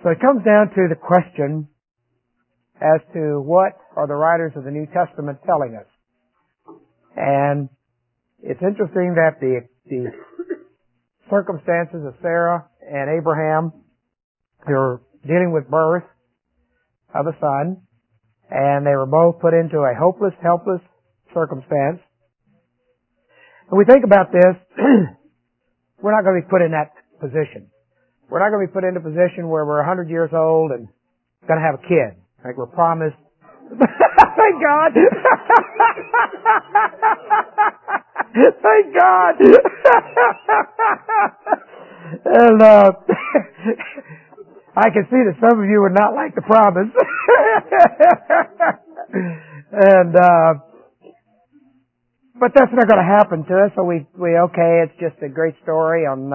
So it comes down to the question as to what are the writers of the New Testament telling us. And it's interesting that the circumstances of Sarah and Abraham, they're dealing with birth of a son, and they were both put into a hopeless, helpless circumstance. And we think about this, we're not going to be put in that position. We're not going to be put in a position where we're 100 years old and going to have a kid. Like we're promised. Thank God! Thank God! And I can see that some of you would not like the promise. And but that's not going to happen to us. So we okay, it's just a great story on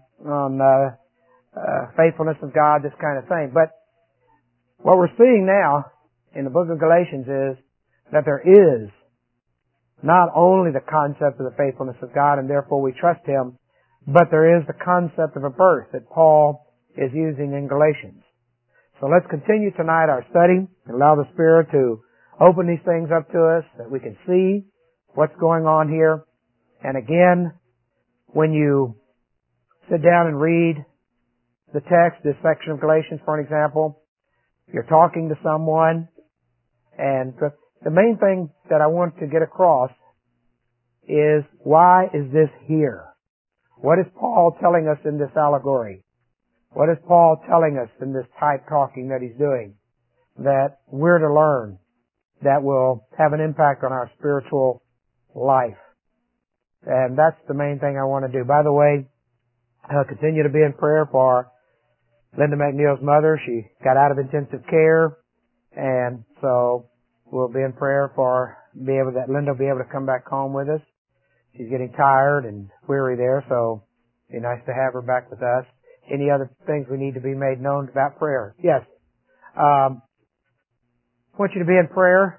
faithfulness of God, this kind of thing. But what we're seeing now in the book of Galatians is that there is not only the concept of the faithfulness of God and therefore we trust Him, but there is the concept of a birth that Paul is using in Galatians. So let's continue tonight our study and allow the Spirit to open these things up to us that we can see what's going on here. And again, when you sit down and read the text, this section of Galatians, for an example, you're talking to someone, and the main thing that I want to get across is, why is this here? What is Paul telling us in this allegory? What is Paul telling us in this type talking that he's doing that we're to learn that will have an impact on our spiritual life? And that's the main thing I want to do. By the way, I'll continue to be in prayer for Linda McNeil's mother. She got out of intensive care, and so we'll be in prayer for that Linda will be able to come back home with us. She's getting tired and weary there, so it'd be nice to have her back with us. Any other things we need to be made known about prayer? Yes. I want you to be in prayer.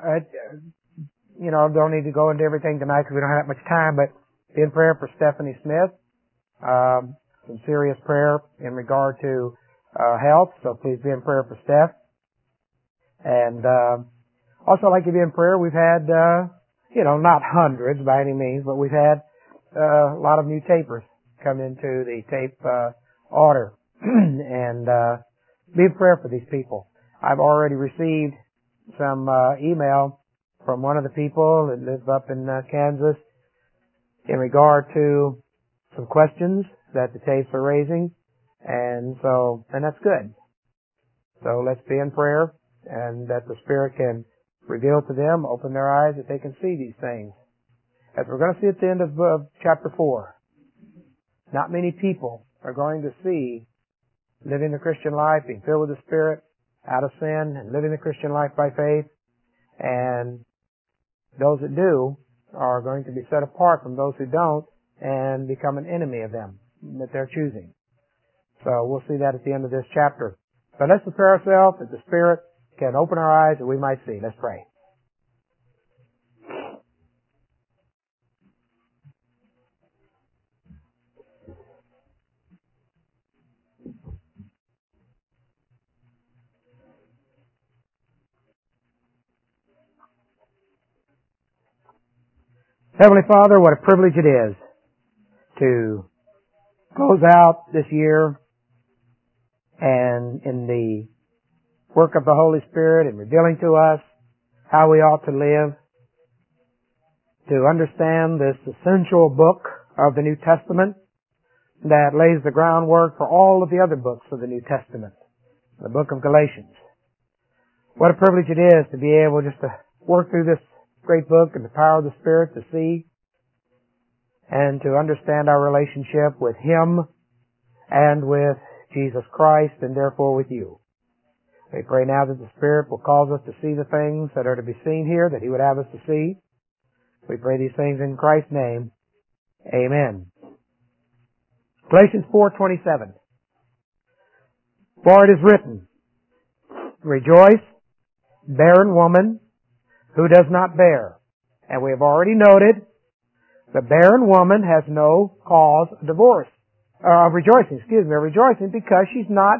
Don't need to go into everything tonight because we don't have that much time, but be in prayer for Stephanie Smith. Some serious prayer in regard to health, so please be in prayer for Steph. And also I'd like to be in prayer. We've had, not hundreds by any means, but we've had a lot of new tapers come into the tape order. And be in prayer for these people. I've already received some email from one of the people that lives up in Kansas in regard to some questions that the tapes are raising, and that's good. So let's be in prayer, and that the Spirit can reveal to them, open their eyes, that they can see these things. As we're going to see at the end of chapter 4, not many people are going to see living the Christian life, being filled with the Spirit, out of sin, and living the Christian life by faith, and those that do are going to be set apart from those who don't and become an enemy of them that they're choosing. So we'll see that at the end of this chapter. But let's prepare ourselves that the Spirit can open our eyes that we might see. Let's pray. Heavenly Father, what a privilege it is to close out this year and in the work of the Holy Spirit and revealing to us how we ought to live, to understand this essential book of the New Testament that lays the groundwork for all of the other books of the New Testament, the book of Galatians. What a privilege it is to be able just to work through this great book and the power of the Spirit to see and to understand our relationship with Him and with Jesus Christ and therefore with you. We pray now that the Spirit will cause us to see the things that are to be seen here, that He would have us to see. We pray these things in Christ's name. Amen. Galatians 4:27. For it is written, Rejoice, barren woman, who does not bear. And we have already noted the barren woman has no cause of rejoicing because she's not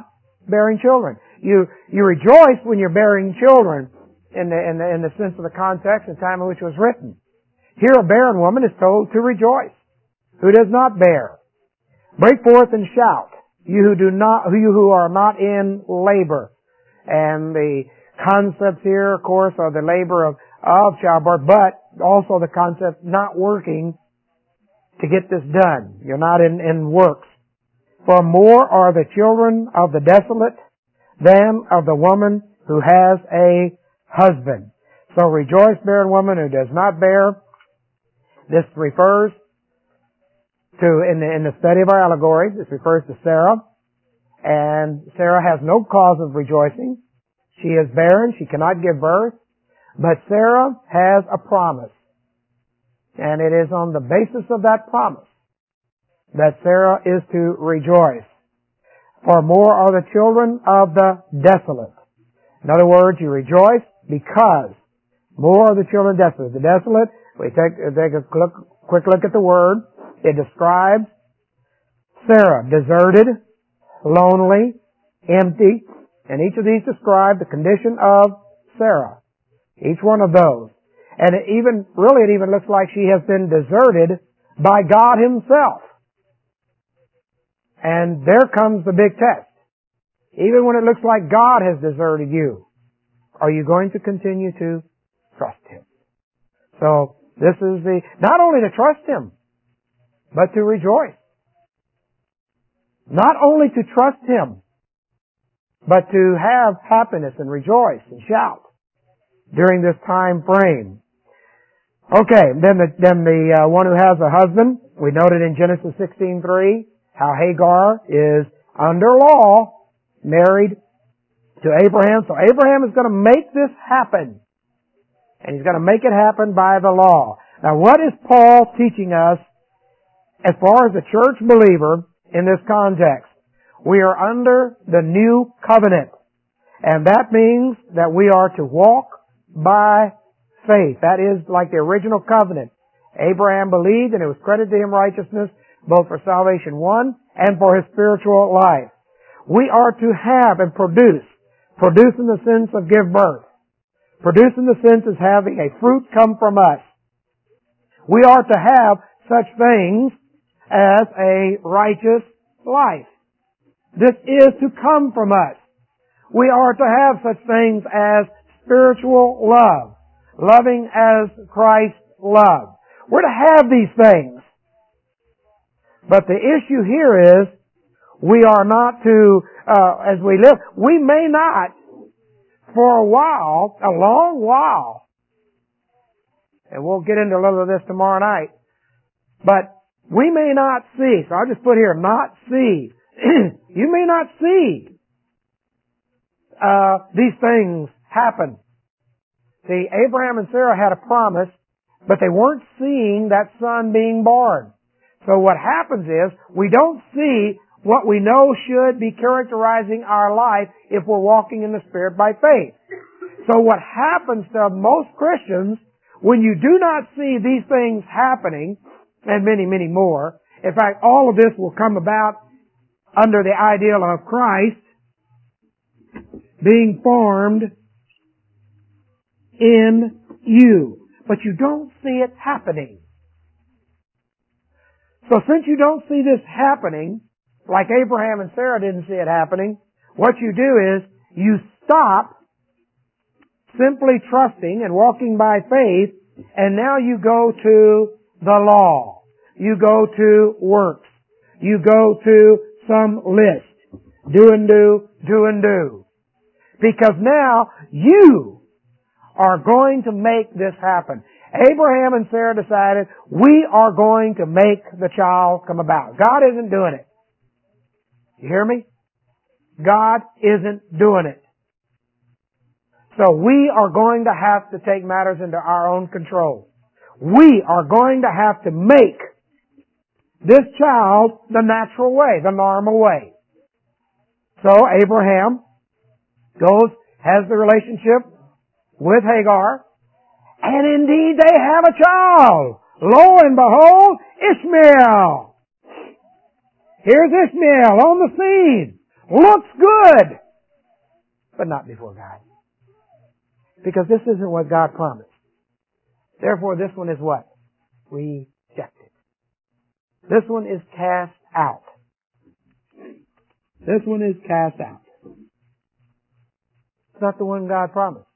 bearing children. You rejoice when you're bearing children in the sense of the context and time in which it was written. Here a barren woman is told to rejoice, who does not bear. Break forth and shout, you who are not in labor. And the concepts here, of course, are the labor of childbirth, but also the concept not working to get this done. You're not in works. For more are the children of the desolate than of the woman who has a husband. So rejoice, barren woman who does not bear. This refers to, in the study of our allegory, this refers to Sarah. And Sarah has no cause of rejoicing. She is barren. She cannot give birth. But Sarah has a promise. And it is on the basis of that promise that Sarah is to rejoice. For more are the children of the desolate. In other words, you rejoice because more are the children desolate. The desolate, we take a quick look at the word. It describes Sarah, deserted, lonely, empty, and each of these describe the condition of Sarah. Each one of those. And it even looks like she has been deserted by God Himself. And there comes the big test. Even when it looks like God has deserted you, are you going to continue to trust Him? So, this is not only to trust Him, but to rejoice. Not only to trust Him, but to have happiness and rejoice and shout during this time frame. Okay, then the one who has a husband, we noted in Genesis 16:3 how Hagar is under law married to Abraham. So Abraham is going to make this happen. And he's going to make it happen by the law. Now what is Paul teaching us as far as the church believer in this context? We are under the new covenant. And that means that we are to walk by faith. That is like the original covenant. Abraham believed and it was credited to him righteousness both for salvation one and for his spiritual life. We are to have and produce. Produce in the sense of give birth. Produce in the sense of having a fruit come from us. We are to have such things as a righteous life. This is to come from us. We are to have such things as spiritual love. Loving as Christ loved. We're to have these things. But the issue here is, we are not to, as we live, we may not, for a while, a long while, and we'll get into a little of this tomorrow night, but we may not see, so I'll just put here, not see. You may not see these things happen. See, Abraham and Sarah had a promise, but they weren't seeing that son being born. So what happens is, we don't see what we know should be characterizing our life if we're walking in the Spirit by faith. So what happens to most Christians, when you do not see these things happening, and many, many more, in fact, all of this will come about under the ideal of Christ being formed in you. But you don't see it happening. So since you don't see this happening, like Abraham and Sarah didn't see it happening, what you do is you stop simply trusting and walking by faith, and now you go to the law. You go to works. You go to some list. Do and do, do and do. Because now you are going to make this happen. Abraham and Sarah decided, we are going to make the child come about. God isn't doing it. You hear me? God isn't doing it. So we are going to have to take matters into our own control. We are going to have to make this child the natural way, the normal way. So Abraham goes, has the relationship with Hagar, and indeed they have a child. Lo and behold, Ishmael. Here's Ishmael on the scene. Looks good. but not before God. Because this isn't what God promised. Therefore, this one is what? Rejected. This one is cast out. This one is cast out. It's not the one God promised.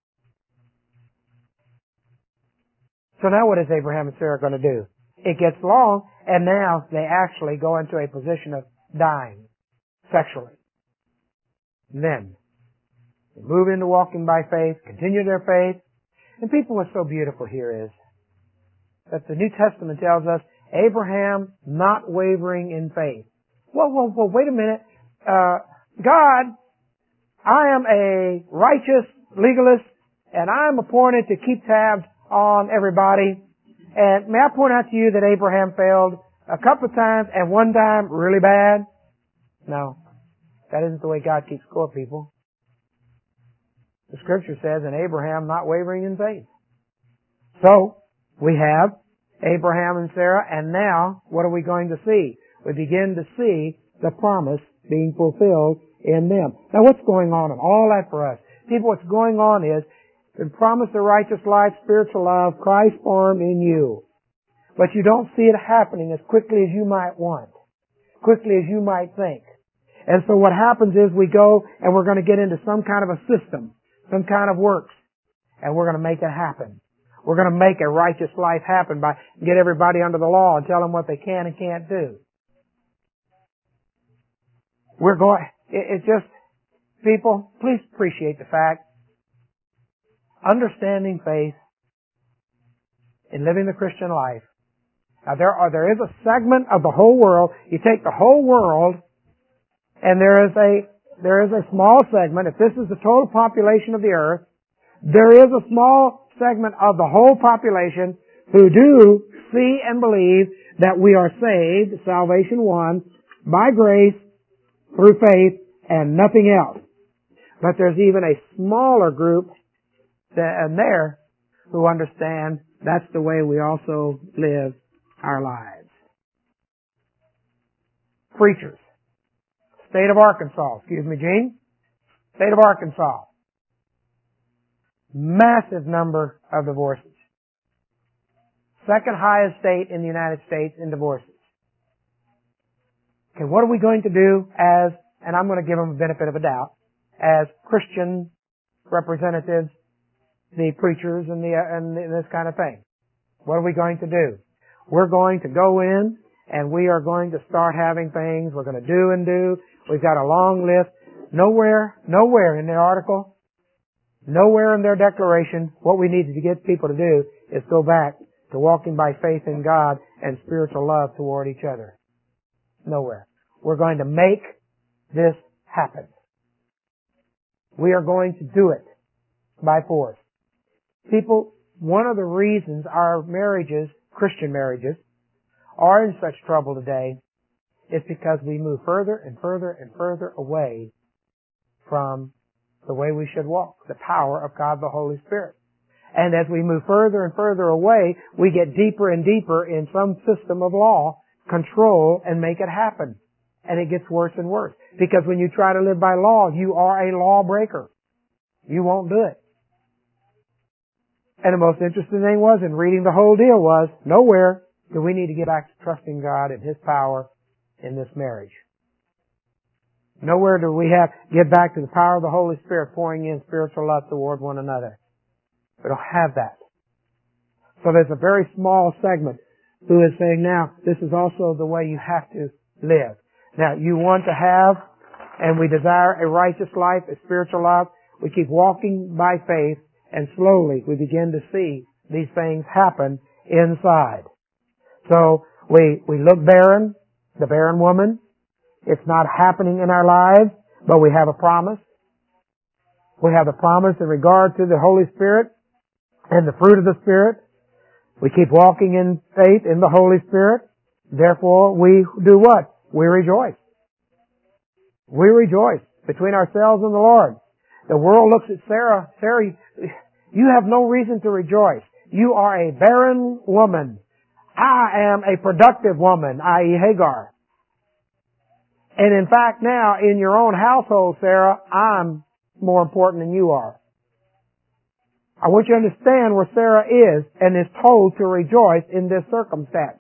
So now what is Abraham and Sarah going to do? It gets long, and now they actually go into a position of dying sexually. And then they move into walking by faith, continue their faith. And people, what's so beautiful here is that the New Testament tells us Abraham not wavering in faith. Well, wait a minute. God, I am a righteous legalist, and I'm appointed to keep tabs on everybody. And may I point out to you that Abraham failed a couple of times and one time really bad? No. That isn't the way God keeps score, people. The Scripture says, and Abraham not wavering in faith. So, we have Abraham and Sarah, and now, what are we going to see? We begin to see the promise being fulfilled in them. Now, what's going on in all that for us? People, what's going on is, the promise of righteous life, spiritual love, Christ formed in you. But you don't see it happening as quickly as you might want, quickly as you might think. And so what happens is we go and we're going to get into some kind of a system, some kind of works, and we're going to make it happen. We're going to make a righteous life happen by get everybody under the law and tell them what they can and can't do. It's just, people, please appreciate the fact, understanding faith in living the Christian life. Now there is a segment of the whole world, you take the whole world, and there is a small segment, if this is the total population of the earth, there is a small segment of the whole population who do see and believe that we are saved, salvation won, by grace, through faith, and nothing else. But there's even a smaller group there who understand that's the way we also live our lives. Preachers. State of Arkansas. Excuse me, Gene. State of Arkansas. Massive number of divorces. Second highest state in the United States in divorces. Okay, what are we going to do as, and I'm going to give them a benefit of a doubt, as Christian representatives, the preachers and this kind of thing? What are we going to do? We're going to go in and we are going to start having things. We're going to do and do. We've got a long list. Nowhere in their article, nowhere in their declaration, what we need to get people to do is go back to walking by faith in God and spiritual love toward each other. Nowhere. We're going to make this happen. We are going to do it by force. People, one of the reasons our marriages, Christian marriages, are in such trouble today is because we move further and further and further away from the way we should walk, the power of God the Holy Spirit. And as we move further and further away, we get deeper and deeper in some system of law, control, and make it happen. And it gets worse and worse. Because when you try to live by law, you are a lawbreaker. You won't do it. And the most interesting thing was, in reading the whole deal was, nowhere do we need to get back to trusting God and His power in this marriage. Nowhere do we get back to the power of the Holy Spirit pouring in spiritual love toward one another. We don't have that. So there's a very small segment who is saying, now, this is also the way you have to live. Now, you want to have, and we desire a righteous life, a spiritual life. We keep walking by faith, and slowly we begin to see these things happen inside. So, we look barren, the barren woman. It's not happening in our lives, but we have a promise. We have a promise in regard to the Holy Spirit and the fruit of the Spirit. We keep walking in faith in the Holy Spirit. Therefore, we do what? We rejoice. We rejoice between ourselves and the Lord. The world looks at Sarah. Sarah, you have no reason to rejoice. You are a barren woman. I am a productive woman, i.e. Hagar. And in fact now, in your own household, Sarah, I'm more important than you are. I want you to understand where Sarah is and is told to rejoice in this circumstance.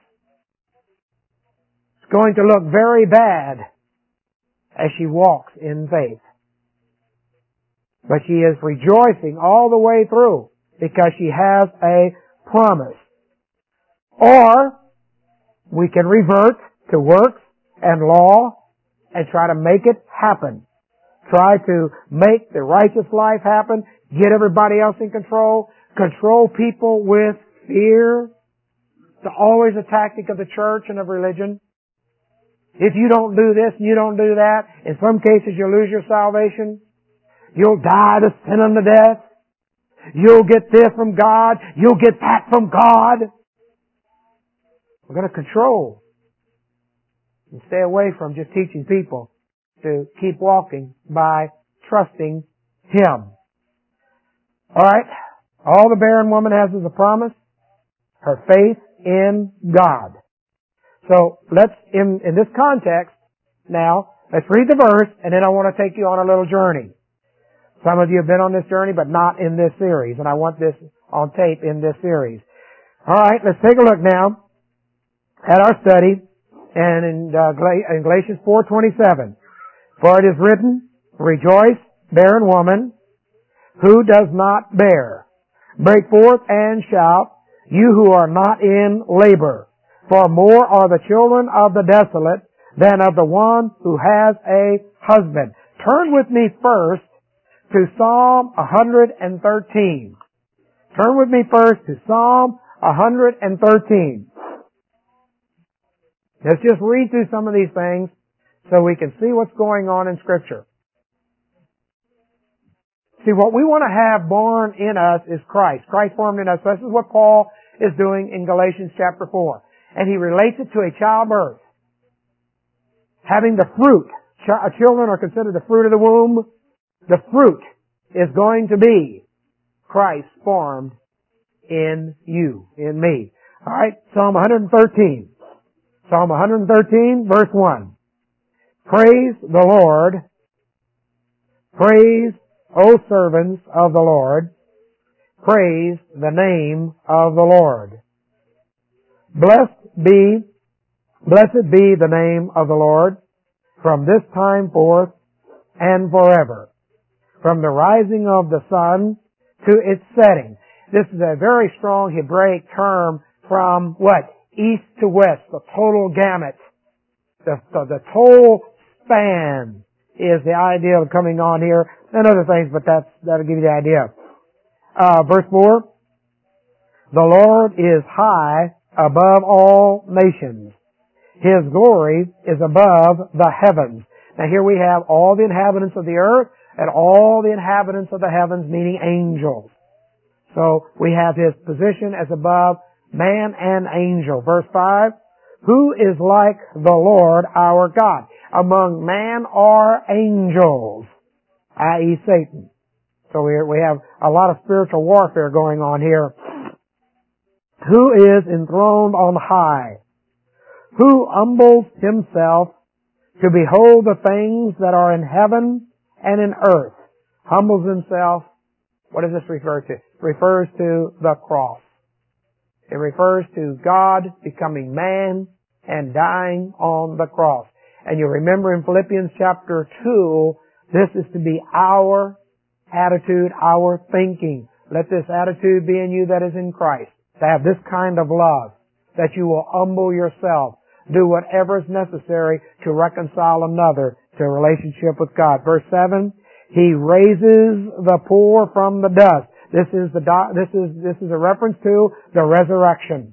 It's going to look very bad as she walks in faith. But she is rejoicing all the way through because she has a promise. Or we can revert to works and law and try to make it happen. Try to make the righteous life happen, get everybody else in control people with fear. It's always a tactic of the church and of religion. If you don't do this and you don't do that, in some cases you'll lose your salvation. You'll die to sin unto death. You'll get this from God. You'll get that from God. We're going to control and stay away from just teaching people to keep walking by trusting Him. Alright? All the barren woman has is a promise. Her faith in God. So let's, in this context, now, let's read the verse and then I want to take you on a little journey. Some of you have been on this journey, but not in this series, and I want this on tape in this series. Alright, let's take a look now at our study and in Galatians 4:27. For it is written, Rejoice, barren woman, who does not bear. Break forth and shout, you who are not in labor. For more are the children of the desolate than of the one who has a husband. Turn with me first to Psalm 113. Turn with me first to Psalm 113. Let's just read through some of these things so we can see what's going on in Scripture. See, what we want to have born in us is Christ. Christ formed in us. This is what Paul is doing in Galatians chapter 4. And he relates it to a childbirth. Having the fruit. Children are considered the fruit of the womb. The fruit is going to be Christ formed in you, in me. Alright, Psalm 113. Psalm 113, verse 1. Praise the Lord. Praise, O servants of the Lord. Praise the name of the Lord. Blessed be the name of the Lord from this time forth and forever. From the rising of the sun to its setting. This is a very strong Hebraic term from what? East to west, the total gamut. The total span is the idea of coming on here, and other things, but that'll give you the idea. Verse 4, the Lord is high above all nations. His glory is above the heavens. Now here we have all the inhabitants of the earth and all the inhabitants of the heavens, meaning angels. So we have His position as above man and angel. Verse 5, who is like the Lord our God? Among man or angels, i.e. Satan. So we have a lot of spiritual warfare going on here. Who is enthroned on high? Who humbles himself to behold the things that are in heaven and in earth? Humbles himself. What does this refer to? It refers to the cross. It refers to God becoming man and dying on the cross. And you remember in Philippians chapter 2, this is to be our attitude, our thinking. Let this attitude be in you that is in Christ. To have this kind of love, that you will humble yourself, do whatever is necessary to reconcile another to a relationship with God. Verse 7, He raises the poor from the dust. This is a reference to the resurrection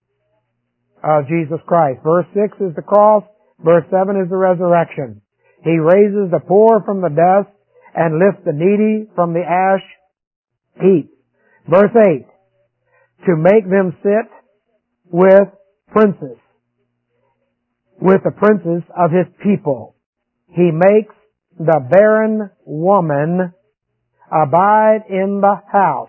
of Jesus Christ. Verse 6 is the cross. Verse 7 is the resurrection. He raises the poor from the dust and lifts the needy from the ash heap. Verse 8, to make them sit with princes, with the princes of His people. He makes the barren woman abide in the house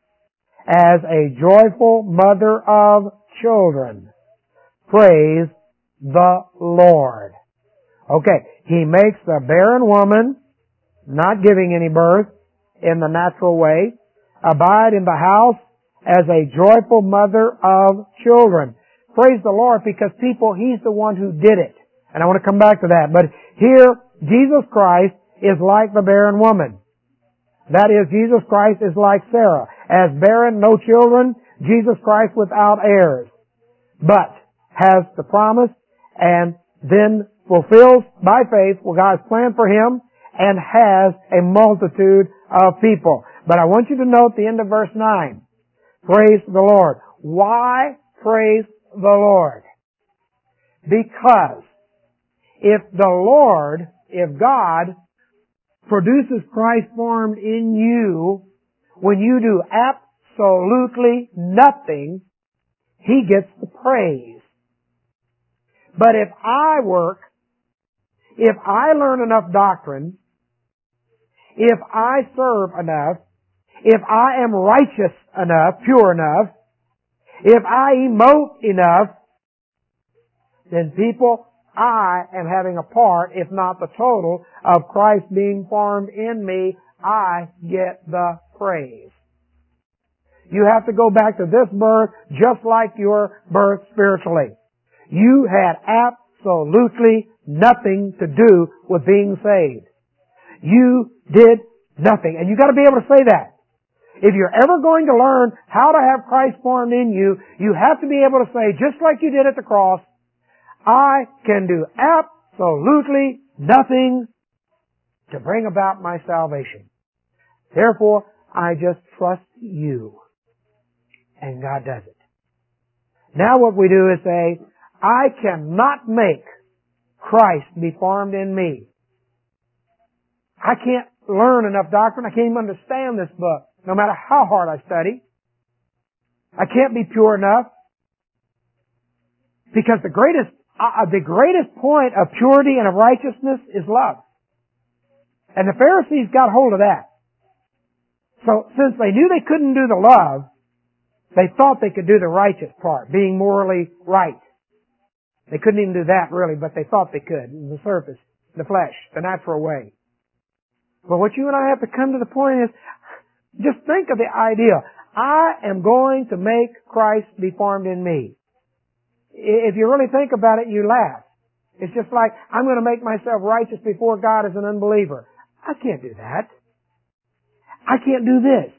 as a joyful mother of children. Praise the Lord. Okay, He makes the barren woman not giving any birth in the natural way. Abide in the house as a joyful mother of children. Praise the Lord, because people, He's the one who did it. And I want to come back to that. But here, Jesus Christ is like the barren woman. That is, Jesus Christ is like Sarah. As barren, no children, Jesus Christ without heirs. But has the promise and then fulfills by faith what God's plan for him and has a multitude of people. But I want you to note the end of verse 9. Praise the Lord. Why praise the Lord? Because if God produces Christ formed in you, when you do absolutely nothing, He gets the praise. But if I work, if I learn enough doctrine, if I serve enough, if I am righteous enough, pure enough, if I emote enough, then people, I am having a part, if not the total, of Christ being formed in me. I get the praise. You have to go back to this birth just like your birth spiritually. You had absolutely nothing to do with being saved. You did nothing. And you got to be able to say that. If you're ever going to learn how to have Christ formed in you, you have to be able to say, just like you did at the cross, I can do absolutely nothing to bring about my salvation. Therefore, I just trust you. And God does it. Now what we do is say, I cannot make Christ be formed in me. I can't learn enough doctrine. I can't even understand this book, no matter how hard I study. I can't be pure enough. Because the greatest point of purity and of righteousness is love. And the Pharisees got hold of that. So since they knew they couldn't do the love, they thought they could do the righteous part, being morally right. They couldn't even do that really, but they thought they could, in the surface, the flesh, the natural way. But what you and I have to come to the point is, just think of the idea. I am going to make Christ be formed in me. If you really think about it, you laugh. It's just like, I'm going to make myself righteous before God as an unbeliever. I can't do that. I can't do this.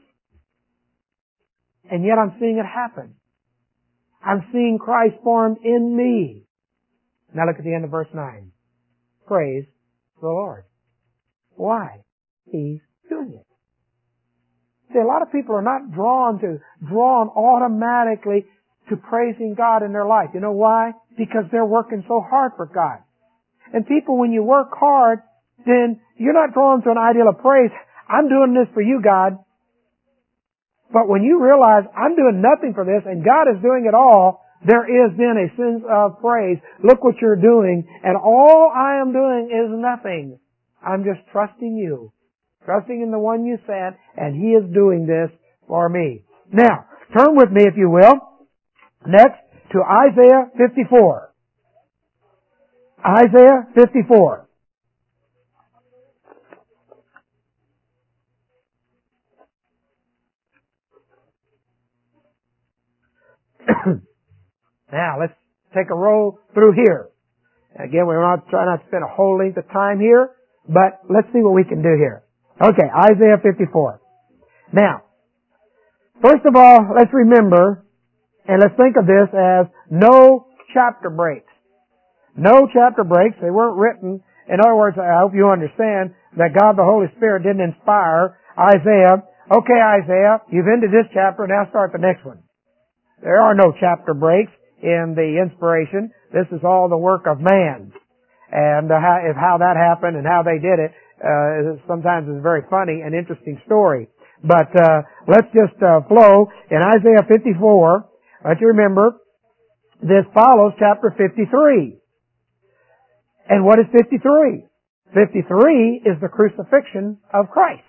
And yet I'm seeing it happen. I'm seeing Christ formed in me. Now look at the end of verse 9. Praise the Lord. Why? He's doing it. See, a lot of people are not drawn automatically to praising God in their life. You know why? Because they're working so hard for God. And people, when you work hard, then you're not drawn to an ideal of praise. I'm doing this for you, God. But when you realize I'm doing nothing for this and God is doing it all, there is then a sense of praise. Look what you're doing, and all I am doing is nothing. I'm just trusting you. Trusting in the one you sent, and He is doing this for me. Now, turn with me, if you will, next to Isaiah 54. Isaiah 54. Now, let's take a roll through here. Again, we're not trying not to spend a whole length of time here, but let's see what we can do here. Okay, Isaiah 54. Now, first of all, let's remember, and let's think of this as no chapter breaks. No chapter breaks. They weren't written. In other words, I hope you understand that God the Holy Spirit didn't inspire Isaiah. Okay, Isaiah, you've ended this chapter, now start the next one. There are no chapter breaks in the inspiration. This is all the work of man. And how that happened and how they did it, sometimes is a very funny and interesting story. But let's just flow in Isaiah 54. Let you remember, this follows chapter 53. And what is 53? 53 is the crucifixion of Christ.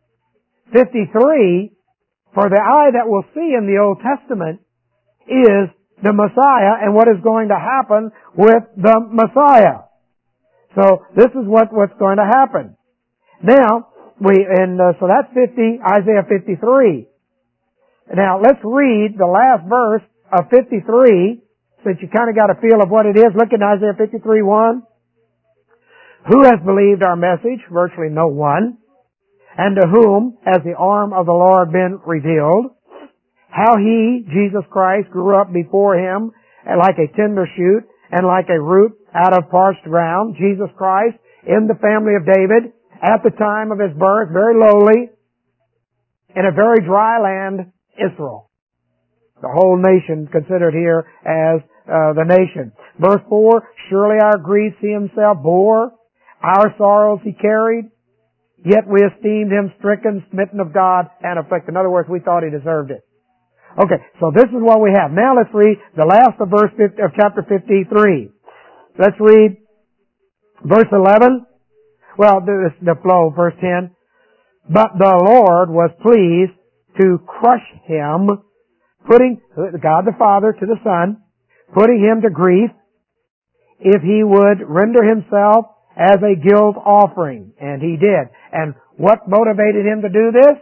53, for the eye that will see in the Old Testament, is the Messiah and what is going to happen with the Messiah. So this is what's going to happen. Now, So that's Isaiah 53. Now let's read the last verse of 53, so that you kind of got a feel of what it is. Look at Isaiah 53:1. Who has believed our message? Virtually no one. And to whom has the arm of the Lord been revealed? How he, Jesus Christ, grew up before him like a tender shoot and like a root out of parched ground. Jesus Christ in the family of David at the time of his birth, very lowly, in a very dry land, Israel. The whole nation considered here as the nation. Verse 4, surely our griefs he himself bore, our sorrows he carried, yet we esteemed him stricken, smitten of God, and afflicted. In other words, we thought he deserved it. Okay, so this is what we have. Now let's read the last of chapter 53. Let's read verse 11. Well, the flow, verse 10. But the Lord was pleased to crush him, putting God the Father to the Son, putting him to grief, if he would render himself as a guilt offering. And he did. And what motivated him to do this?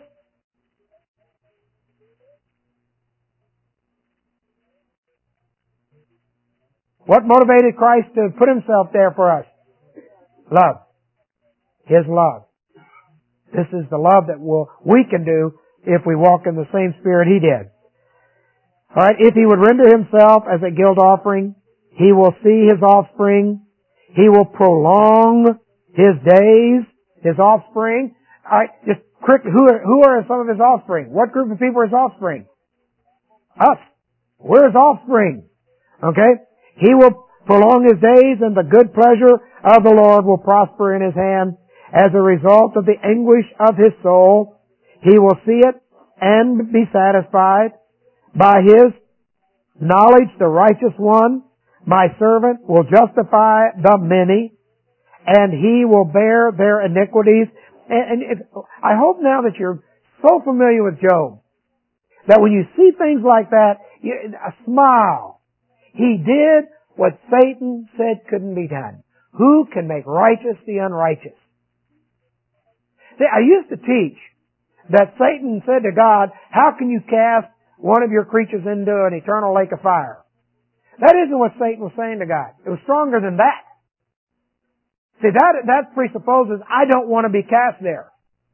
What motivated Christ to put himself there for us? Love. His love. This is the love that we can do if we walk in the same spirit he did. Alright, if he would render himself as a guilt offering, he will see his offspring. He will prolong his days, his offspring. Alright, just quick, who are some of his offspring? What group of people are his offspring? Us. We're his offspring. Okay? He will prolong his days, and the good pleasure of the Lord will prosper in his hand. As a result of the anguish of his soul, he will see it and be satisfied. By his knowledge, the righteous one, my servant, will justify the many, and he will bear their iniquities. I hope now that you're so familiar with Job, that when you see things like that, a smile. He did what Satan said couldn't be done. Who can make righteous the unrighteous? See, I used to teach that Satan said to God, how can you cast one of your creatures into an eternal lake of fire? That isn't what Satan was saying to God. It was stronger than that. See, that presupposes I don't want to be cast there.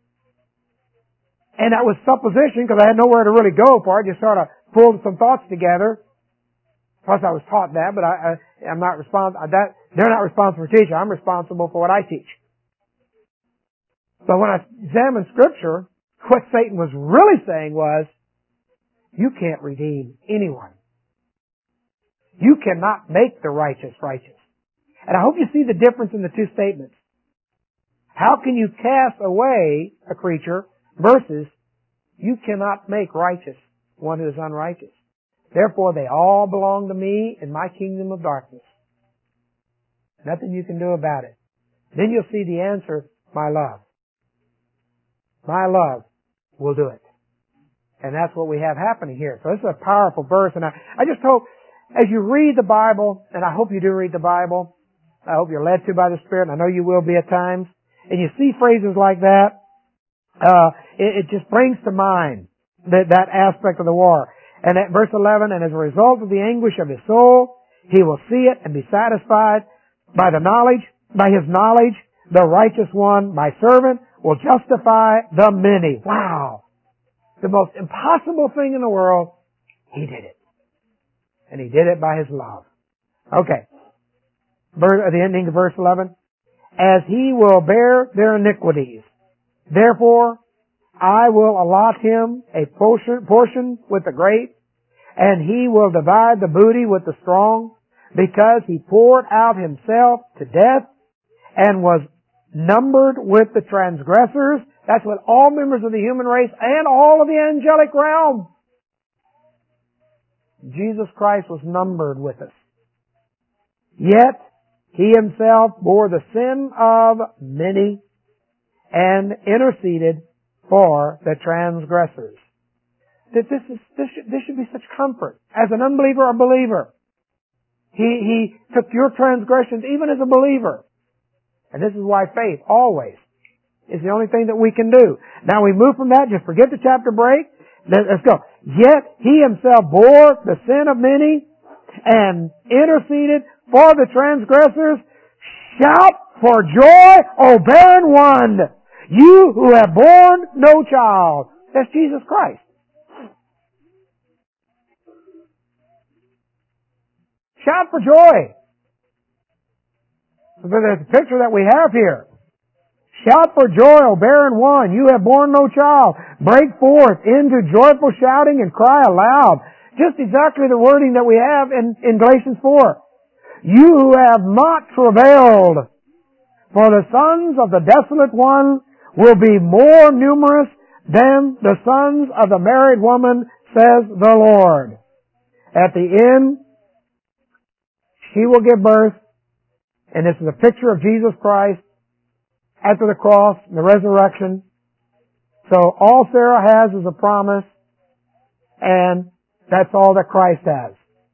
And that was supposition because I had nowhere to really go for it. Just sort of pulled some thoughts together. Plus I was taught that, but I'm not responsible. They're not responsible for teaching. I'm responsible for what I teach. But when I examined Scripture, what Satan was really saying was, you can't redeem anyone. You cannot make the righteous righteous. And I hope you see the difference in the two statements. How can you cast away a creature versus you cannot make righteous one who is unrighteous. Therefore they all belong to me in my kingdom of darkness. Nothing you can do about it. Then you'll see the answer, my love. My love will do it. And that's what we have happening here. So this is a powerful verse, and I just hope, as you read the Bible, and I hope you do read the Bible, I hope you're led to by the Spirit, and I know you will be at times, and you see phrases like that, it just brings to mind that aspect of the war. And at verse 11, and as a result of the anguish of his soul, he will see it and be satisfied by his knowledge, the righteous one, my servant, will justify the many. Wow! The most impossible thing in the world, he did it. And he did it by his love. Okay. The ending of verse 11. As he will bear their iniquities. Therefore, I will allot him a portion with the great, and he will divide the booty with the strong, because he poured out himself to death and was numbered with the transgressors. That's what all members of the human race and all of the angelic realm. Jesus Christ was numbered with us. Yet, he himself bore the sin of many and interceded for the transgressors. This should be such comfort. As an unbeliever or believer, he took your transgressions even as a believer. And this is why faith always is the only thing that we can do. Now we move from that, just forget the chapter break. Let's go. Yet He Himself bore the sin of many and interceded for the transgressors. Shout for joy, O barren one, you who have borne no child. That's Jesus Christ. Shout for joy. There's a picture that we have here. Shout for joy, O barren one, you have borne no child. Break forth into joyful shouting and cry aloud. Just exactly the wording that we have in Galatians 4. You who have not travailed, for the sons of the desolate one will be more numerous than the sons of the married woman, says the Lord. At the end, she will give birth, and this is a picture of Jesus Christ after the cross and the resurrection. So all Sarah has is a promise, and that's all that Christ has.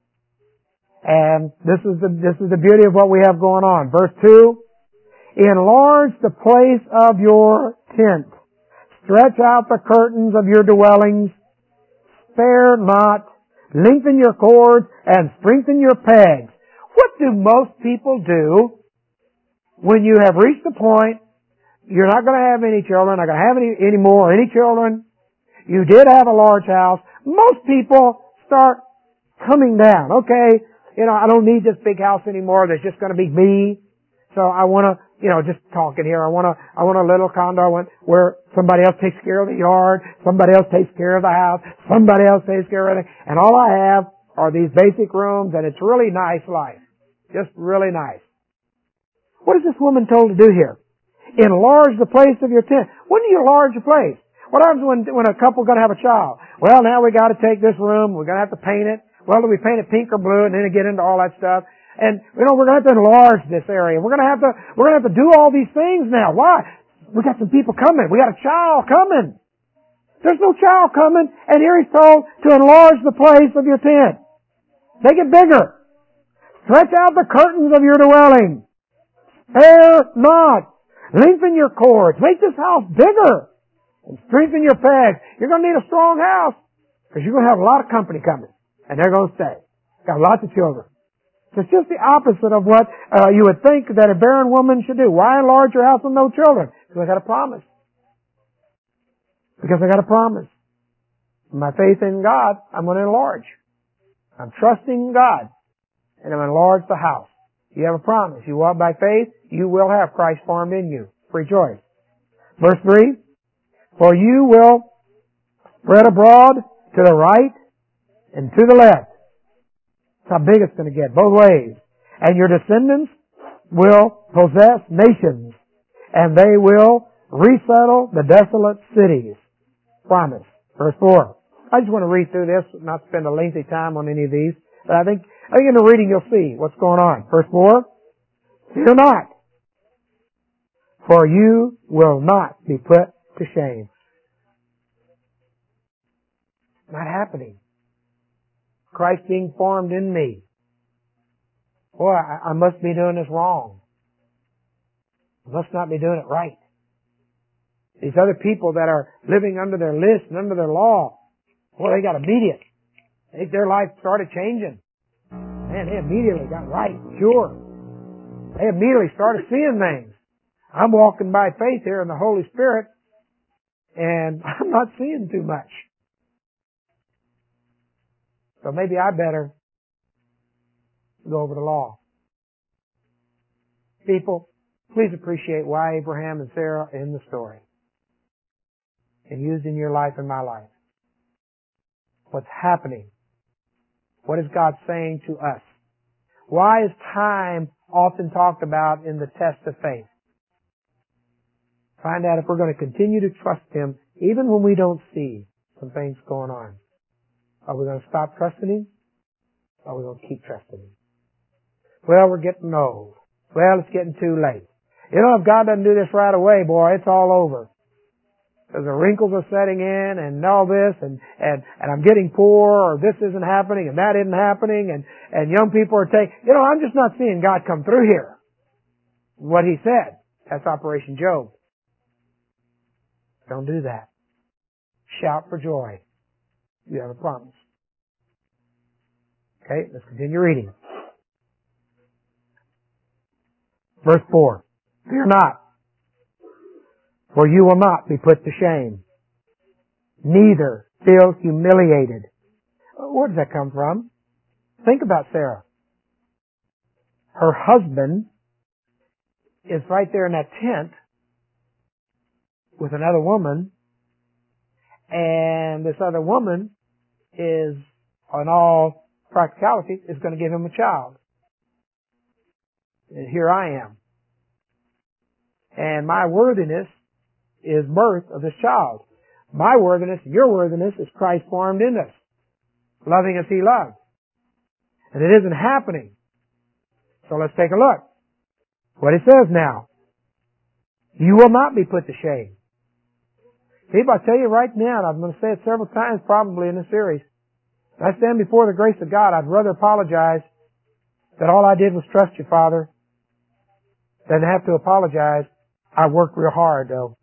And this is the beauty of what we have going on. Verse 2, enlarge the place of your tent. Stretch out the curtains of your dwellings. Spare not. Lengthen your cords and strengthen your pegs. What do most people do when you have reached the point you're not going to have any children, not going to have any children? You did have a large house. Most people start coming down. Okay, I don't need this big house anymore. There's just going to be me. So I want to, just talking here. I want a little condo where somebody else takes care of the yard, somebody else takes care of the house, somebody else takes care of everything. And all I have are these basic rooms, and it's really nice life. Just really nice. What is this woman told to do here? Enlarge the place of your tent. When do you enlarge a place? What happens when a couple going to have a child? Well, now we got to take this room. We're going to have to paint it. Well, do we paint it pink or blue? And then get into all that stuff. And we're going to have to enlarge this area. We're going to have to do all these things now. Why? We got some people coming. We got a child coming. There's no child coming, and here He's told to enlarge the place of your tent. Make it bigger. Stretch out the curtains of your dwelling. Spare not. Lengthen your cords. Make this house bigger. And strengthen your pegs. You're going to need a strong house because you're going to have a lot of company coming. And they're going to stay. Got lots of children. So it's just the opposite of what you would think that a barren woman should do. Why enlarge your house with no children? Because I got a promise. Because I got a promise. My faith in God, I'm going to enlarge. I'm trusting God. And I'm going to enlarge the house. You have a promise. You walk by faith, you will have Christ formed in you. Free choice. Verse 3, for you will spread abroad to the right and to the left. That's how big it's going to get, both ways. And your descendants will possess nations, and they will resettle the desolate cities. Promise. Verse 4. I just want to read through this, not spend a lengthy time on any of these, but I think in the reading you'll see what's going on. Verse 4. Fear not, for you will not be put to shame. Not happening. Christ being formed in me. Boy, I must be doing this wrong. I must not be doing it right. These other people that are living under their list and under their law, boy, they got immediate. Their life started changing. Man, they immediately got right, pure. They immediately started seeing things. I'm walking by faith here in the Holy Spirit, and I'm not seeing too much. So maybe I better go over the law. People, please appreciate why Abraham and Sarah are in the story and used in your life and my life. What's happening? What is God saying to us? Why is time often talked about in the test of faith? Find out if we're going to continue to trust Him even when we don't see some things going on. Are we going to stop trusting Him? Or are we going to keep trusting Him? Well, we're getting old. Well, it's getting too late. If God doesn't do this right away, boy, it's all over. Because the wrinkles are setting in and all this and I'm getting poor or this isn't happening and that isn't happening and young people are taking, I'm just not seeing God come through here. What He said. That's Operation Job. Don't do that. Shout for joy. You have a promise. Okay, let's continue reading. Verse 4. Fear not, for you will not be put to shame, neither feel humiliated. Where does that come from? Think about Sarah. Her husband is right there in that tent with another woman, and this other woman is, on all practicality, is going to give him a child. And here I am. And my worthiness is birth of this child. My worthiness, your worthiness, is Christ formed in us, loving as He loves. And it isn't happening. So let's take a look. What He says now. You will not be put to shame. See, if I tell you right now, and I'm going to say it several times probably in this series, when I stand before the grace of God, I'd rather apologize that all I did was trust You, Father, than have to apologize. I worked real hard, though.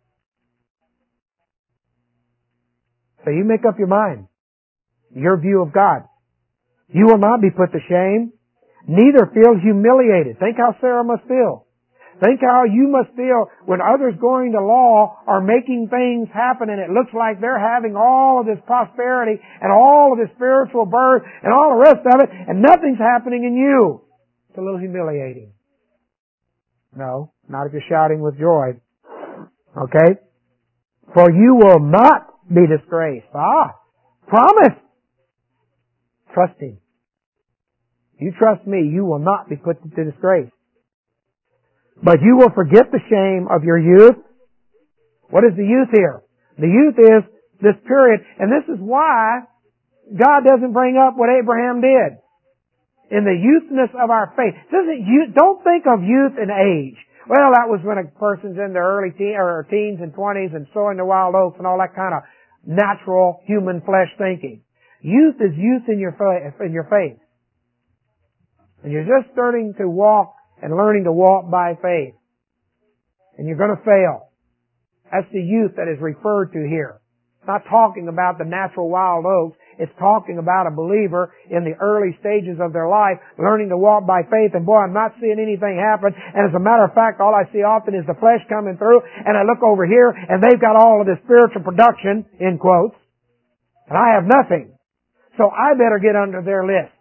So you make up your mind. Your view of God. You will not be put to shame, neither feel humiliated. Think how Sarah must feel. Think how you must feel when others going to law are making things happen and it looks like they're having all of this prosperity and all of this spiritual birth and all the rest of it and nothing's happening in you. It's a little humiliating. No, not if you're shouting with joy. Okay? For you will not be disgraced. Promise. Trust Him. You trust me, you will not be put to disgrace. But you will forget the shame of your youth. What is the youth here? The youth is this period, and this is why God doesn't bring up what Abraham did. In the youthness of our faith. Don't think of youth and age. Well, that was when a person's in their early teens and 20s and sowing the wild oats and all that kind of natural human flesh thinking. Youth is youth in your faith. And you're just starting to walk and learning to walk by faith. And you're going to fail. That's the youth that is referred to here. It's not talking about the natural wild oats. It's talking about a believer in the early stages of their life, learning to walk by faith. And boy, I'm not seeing anything happen. And as a matter of fact, all I see often is the flesh coming through. And I look over here and they've got all of this spiritual production, in quotes. And I have nothing. So I better get under their list.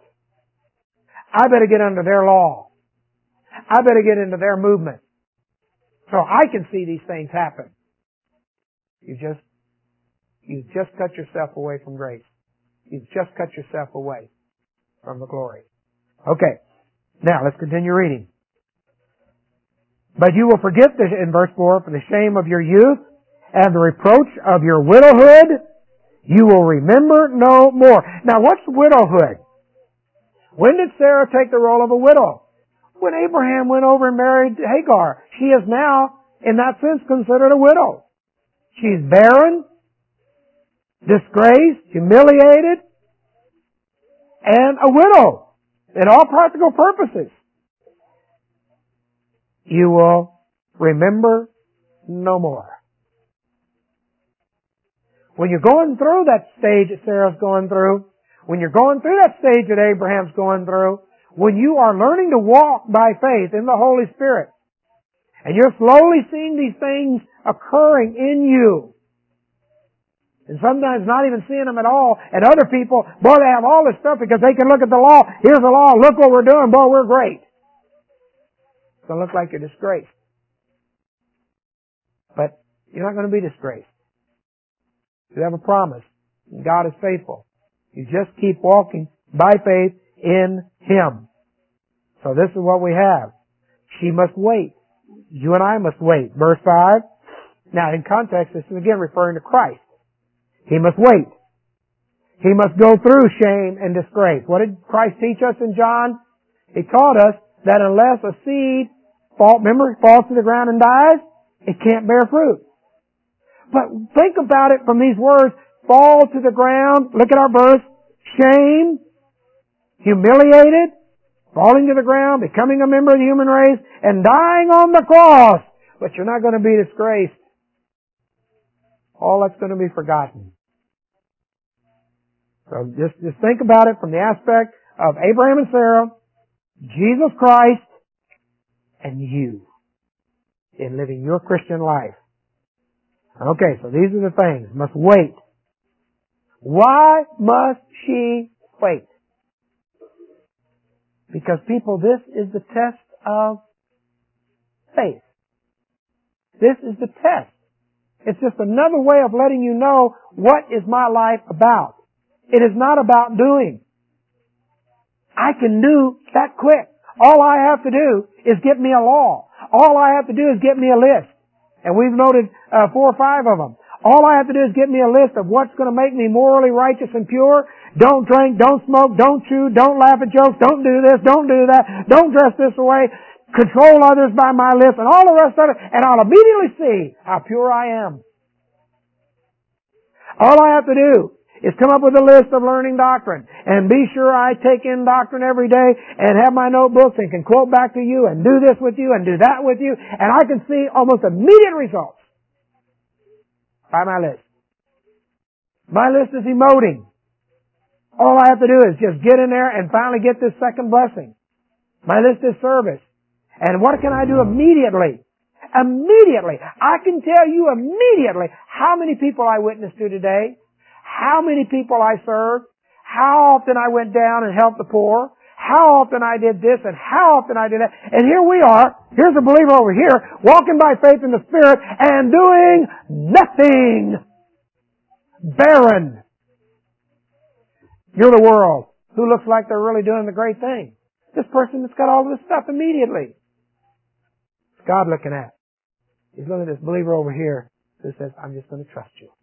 I better get under their law. I better get into their movement. So I can see these things happen. You just cut yourself away from grace. You've just cut yourself away from the glory. Okay. Now, let's continue reading. But you will forget, in verse 4, for the shame of your youth and the reproach of your widowhood, you will remember no more. Now, what's widowhood? When did Sarah take the role of a widow? When Abraham went over and married Hagar. She is now, in that sense, considered a widow. She's barren, disgraced, humiliated, and a widow in all practical purposes. You will remember no more. When you're going through that stage that Sarah's going through, when you're going through that stage that Abraham's going through, when you are learning to walk by faith in the Holy Spirit, and you're slowly seeing these things occurring in you, and sometimes not even seeing them at all. And other people, boy, they have all this stuff because they can look at the law. Here's the law. Look what we're doing. Boy, we're great. It's going to look like you're disgraced. But you're not going to be disgraced. You have a promise. God is faithful. You just keep walking by faith in Him. So this is what we have. She must wait. You and I must wait. Verse 5. Now, in context, this is again referring to Christ. He must wait. He must go through shame and disgrace. What did Christ teach us in John? He taught us that unless a seed falls to the ground and dies, it can't bear fruit. But think about it from these words, fall to the ground, look at our verse, shame, humiliated, falling to the ground, becoming a member of the human race, and dying on the cross. But you're not going to be disgraced. all that's going to be forgotten. So just think about it from the aspect of Abraham and Sarah, Jesus Christ, and you in living your Christian life. Okay, so these are the things. Must wait. Why must she wait? Because people, this is the test of faith. This is the test. It's just another way of letting you know what is my life about. It is not about doing. I can do that quick. All I have to do is get me a law. All I have to do is get me a list. And we've noted 4 or 5 of them. All I have to do is get me a list of what's going to make me morally righteous and pure. Don't drink, don't smoke, don't chew, don't laugh at jokes, don't do this, don't do that, don't dress this way, control others by my list, and all the rest of it, and I'll immediately see how pure I am. All I have to do is come up with a list of learning doctrine and be sure I take in doctrine every day and have my notebooks and can quote back to you and do this with you and do that with you, and I can see almost immediate results by my list. My list is emoting. All I have to do is just get in there and finally get this second blessing. My list is service. And what can I do immediately? Immediately. I can tell you immediately how many people I witnessed to today, how many people I served, how often I went down and helped the poor, how often I did this and how often I did that. And here we are, here's a believer over here, walking by faith in the Spirit and doing nothing. Barren. You're the world who looks like they're really doing the great thing. This person that's got all this stuff immediately. It's God looking at. He's looking at this believer over here who says, I'm just going to trust you.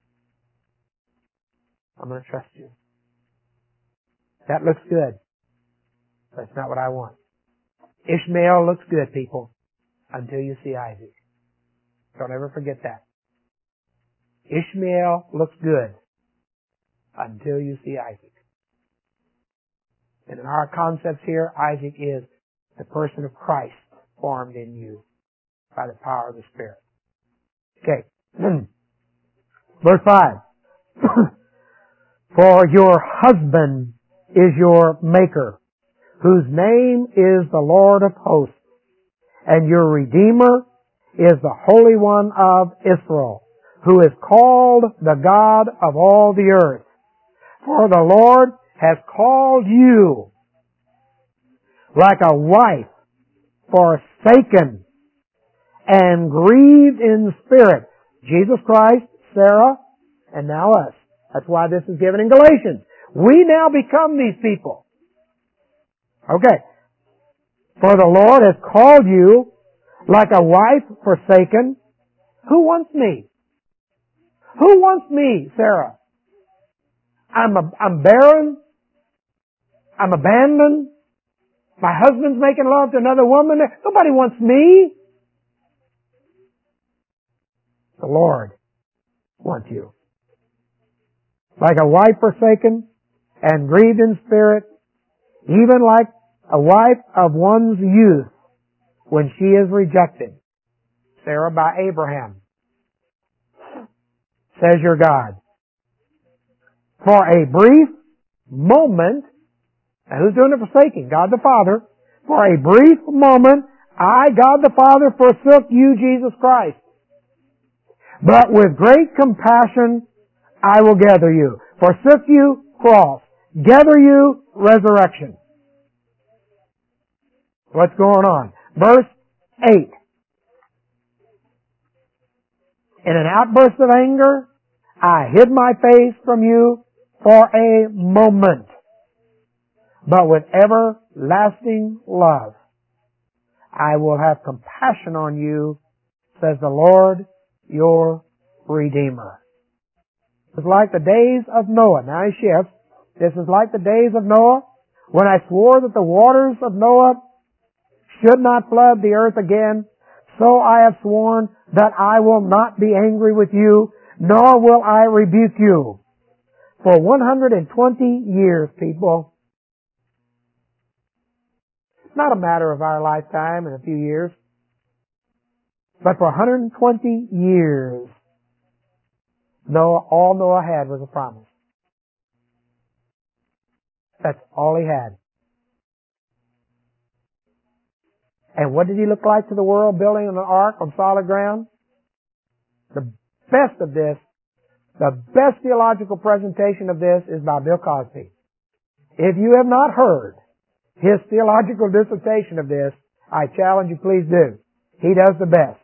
I'm going to trust you. That looks good. But it's not what I want. Ishmael looks good, people, until you see Isaac. Don't ever forget that. Ishmael looks good until you see Isaac. And in our concepts here, Isaac is the person of Christ formed in you by the power of the Spirit. Okay. Verse 5. For your husband is your maker, whose name is the Lord of hosts, and your Redeemer is the Holy One of Israel, who is called the God of all the earth. For the Lord has called you like a wife forsaken and grieved in spirit. Jesus Christ, Sarah, and now us. That's why this is given in Galatians. We now become these people. Okay. For the Lord has called you like a wife forsaken. Who wants me? Who wants me, Sarah? I'm barren. I'm abandoned. My husband's making love to another woman. Nobody wants me. The Lord wants you. Like a wife forsaken and grieved in spirit, even like a wife of one's youth when she is rejected. Sarah by Abraham. Says your God. For a brief moment, and who's doing the forsaking? God the Father. For a brief moment, I, God the Father, forsook you, Jesus Christ. But with great compassion, I will gather you. Forsook you, cross. Gather you, resurrection. What's going on? Verse 8. In an outburst of anger, I hid my face from you for a moment. But with everlasting love, I will have compassion on you, says the Lord, your Redeemer. It's like the days of Noah. Now he shifts. This is like the days of Noah, when I swore that the waters of Noah should not flood the earth again. So I have sworn that I will not be angry with you, nor will I rebuke you. For 120 years, people. It's not a matter of our lifetime in a few years. But for 120 years, All Noah had was a promise. That's all he had. And what did he look like to the world building an ark on solid ground? The best of this, the best theological presentation of this is by Bill Cosby. If you have not heard his theological dissertation of this, I challenge you, please do. He does the best.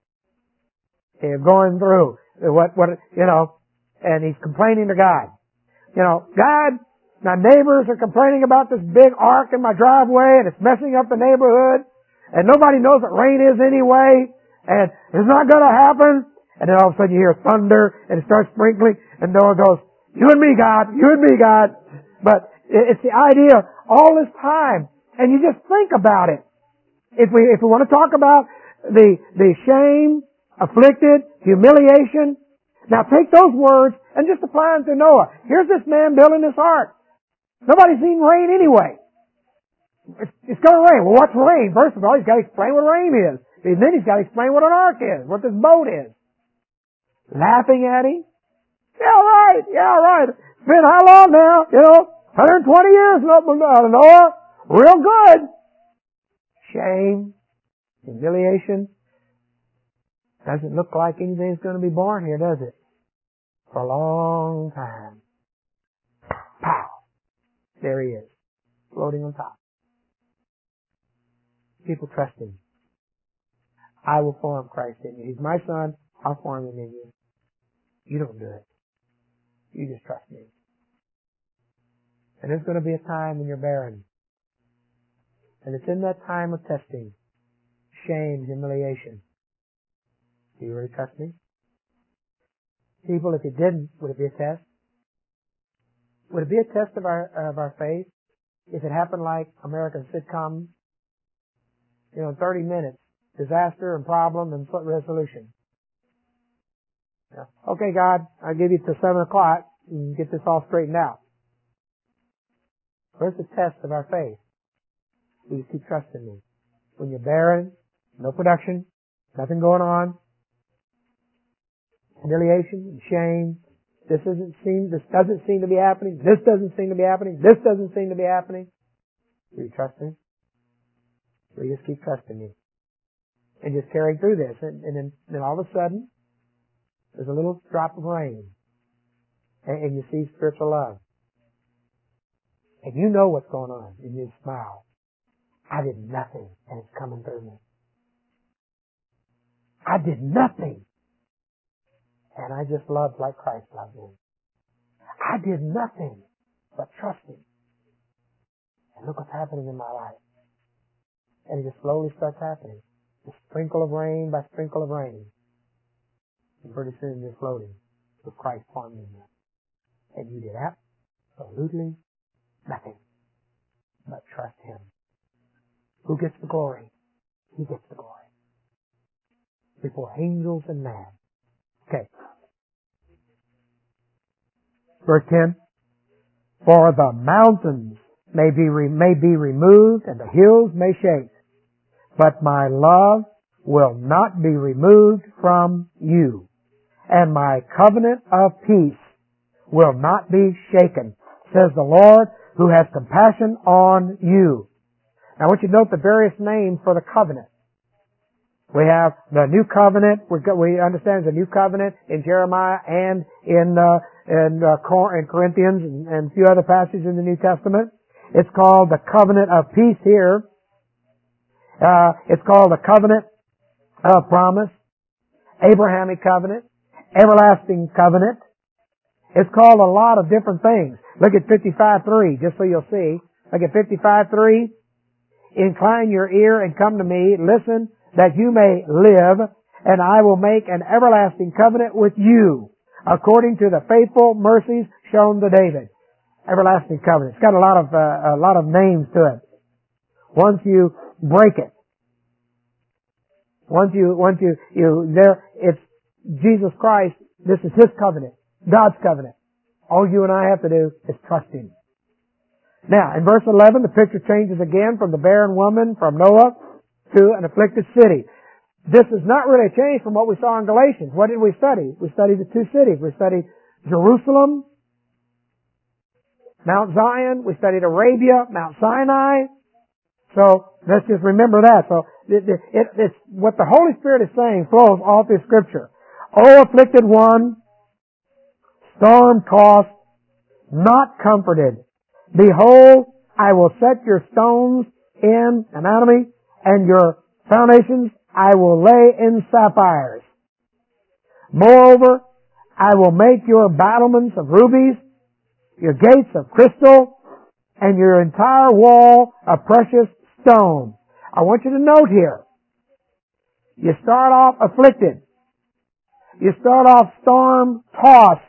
Going through and he's complaining to God. God, my neighbors are complaining about this big ark in my driveway and it's messing up the neighborhood and nobody knows what rain is anyway and it's not going to happen. And then all of a sudden you hear thunder and it starts sprinkling and Noah goes, you and me, God, you and me, God. But it's the idea all this time. And you just think about it. If we want to talk about the shame, afflicted, humiliation, now take those words and just apply them to Noah. Here's this man building this ark. Nobody's seen rain anyway. It's going to rain. Well, what's rain? First of all, he's got to explain what rain is. And then he's got to explain what an ark is, what this boat is. Laughing at him. Yeah, right. It's been how long now? 120 years, Noah. Real good. Shame, humiliation. Doesn't look like anything's going to be born here, does it? For a long time. Pow! There he is, floating on top. People trust him. I will form Christ in you. He's my son. I'll form him in you. You don't do it. You just trust me. And there's going to be a time when you're barren. And it's in that time of testing, shame, humiliation. Do you really trust me? People, if you didn't, would it be a test? Would it be a test of our faith if it happened like American sitcom? In 30 minutes, disaster and problem and resolution. Okay, God, I'll give you till 7 o'clock and get this all straightened out. Where's the test of our faith? Will you keep trusting me? When you're barren, no production, nothing going on, humiliation and shame, this doesn't seem to be happening, this doesn't seem to be happening, this doesn't seem to be happening. Will you trust me? Will you just keep trusting me? And just carrying through this. And then all of a sudden, there's a little drop of rain. And you see spiritual love. And you know what's going on. And you smile. I did nothing, and it's coming through me. I did nothing, and I just loved like Christ loved me. I did nothing but trust Him. And look what's happening in my life. And it just slowly starts happening. A sprinkle of rain by sprinkle of rain. And pretty soon you're floating with Christ forming you. And you did absolutely nothing but trust Him. Who gets the glory? He gets the glory. Before angels and man. Okay. Verse 10. For the mountains may be removed and the hills may shake, but my love will not be removed from you, and my covenant of peace will not be shaken, says the Lord, who has compassion on you. Now I want you to note the various names for the covenant. We have the new covenant. We understand the new covenant in Jeremiah and in Corinthians and a few other passages in the New Testament. It's called the covenant of peace here. It's called the covenant of promise, Abrahamic covenant, everlasting covenant. It's called a lot of different things. Look at 55:3, just so you'll see. Look at 55:3. Incline your ear and come to me. Listen, that you may live, and I will make an everlasting covenant with you, according to the faithful mercies shown to David. Everlasting covenant. It's got a lot of names to it. Once you break it, it's Jesus Christ. This is His covenant, God's covenant. All you and I have to do is trust Him. Now, in verse 11, the picture changes again from the barren woman, from Noah, to an afflicted city. This is not really a change from what we saw in Galatians. What did we study? We studied the two cities. We studied Jerusalem, Mount Zion. We studied Arabia, Mount Sinai. So let's just remember that. So it's what the Holy Spirit is saying flows all through Scripture. O afflicted one, storm tossed, not comforted. Behold, I will set your stones in anatomy, and your foundations I will lay in sapphires. Moreover, I will make your battlements of rubies, your gates of crystal, and your entire wall of precious stone. I want you to note here, you start off afflicted. You start off storm-tossed.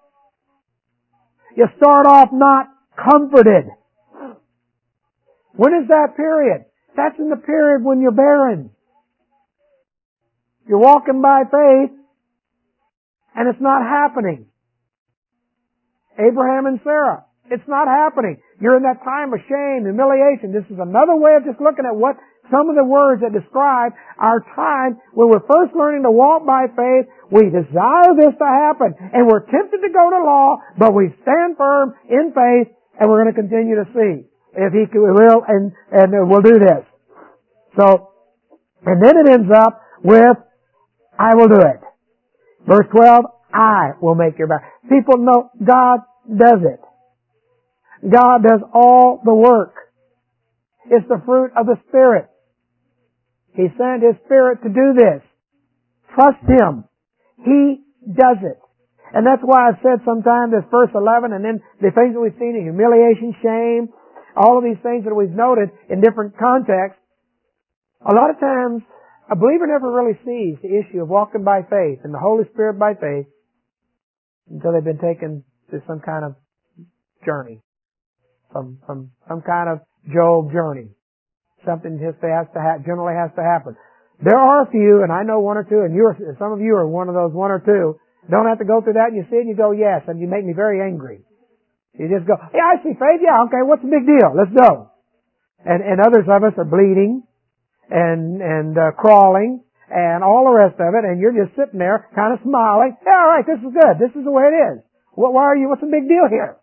You start off not comforted. When is that period? That's in the period when you're barren. You're walking by faith, and it's not happening. Abraham and Sarah, it's not happening. You're in that time of shame, humiliation. This is another way of just looking at what some of the words that describe our time when we're first learning to walk by faith. We desire this to happen, and we're tempted to go to law, but we stand firm in faith, and we're going to continue to see if He will, and we'll do this. So, and then it ends up with, I will do it. Verse 12, I will make your back. People know God does it. God does all the work. It's the fruit of the Spirit. He sent His Spirit to do this. Trust Him. He does it. And that's why I've said sometimes this verse 11 and then the things that we've seen in humiliation, shame, all of these things that we've noted in different contexts. A lot of times, a believer never really sees the issue of walking by faith and the Holy Spirit by faith until they've been taken to some kind of journey. Some kind of Job journey. Something just generally has to happen. There are a few, and I know one or two, and some of you are one of those one or two. Don't have to go through that, and you see it, and you go, yes, and you make me very angry. You just go, yeah, I see faith, yeah, okay, what's the big deal? Let's go. And others of us are bleeding, and crawling, and all the rest of it, and you're just sitting there, kind of smiling. Yeah, all right, this is good. This is the way it is. What's the big deal here?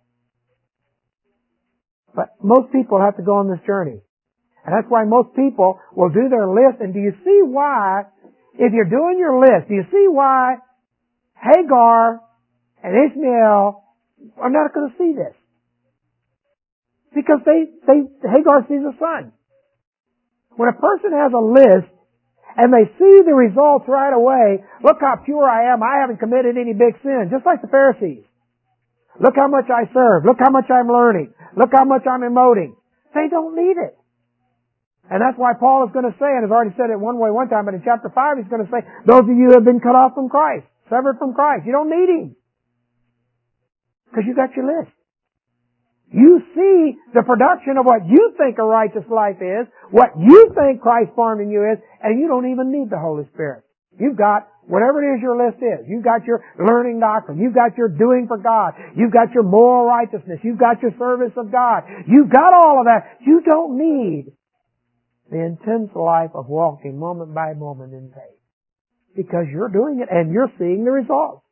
But most people have to go on this journey. And that's why most people will do their list. And do you see why, if you're doing your list, do you see why Hagar and Ishmael are not going to see this? Because Hagar sees a son. When a person has a list and they see the results right away, look how pure I am, I haven't committed any big sin, just like the Pharisees. Look how much I serve. Look how much I'm learning. Look how much I'm emoting. They don't need it. And that's why Paul is going to say, and has already said it one way one time, but in chapter 5 he's going to say, those of you who have been cut off from Christ, severed from Christ, you don't need Him. Because you got your list. You see the production of what you think a righteous life is, what you think Christ formed in you is, and you don't even need the Holy Spirit. You've got whatever it is your list is. You've got your learning doctrine. You've got your doing for God. You've got your moral righteousness. You've got your service of God. You've got all of that. You don't need the intense life of walking moment by moment in faith. Because you're doing it and you're seeing the results.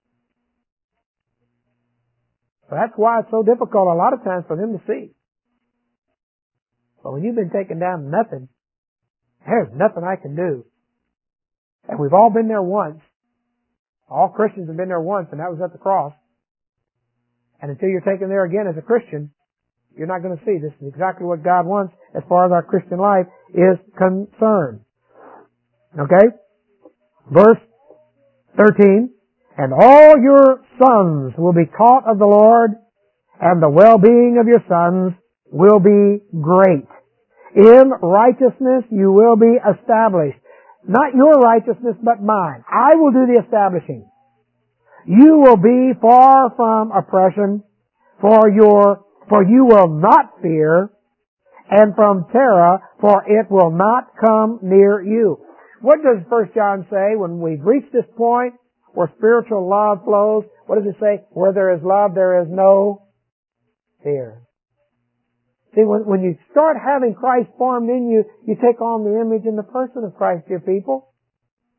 So that's why it's so difficult a lot of times for them to see. But when you've been taken down to nothing, there's nothing I can do. And we've all been there once. All Christians have been there once, and that was at the cross. And until you're taken there again as a Christian, you're not going to see. This is exactly what God wants as far as our Christian life is concerned. Okay? Verse 13. And all your sons will be taught of the Lord, and the well-being of your sons will be great. In righteousness you will be established. Not your righteousness, but mine. I will do the establishing. You will be far from oppression, for you will not fear, and from terror, for it will not come near you. What does 1 John say when we've reached this point where spiritual love flows? What does it say? Where there is love, there is no fear. See, when you start having Christ formed in you, you take on the image and the person of Christ, dear people.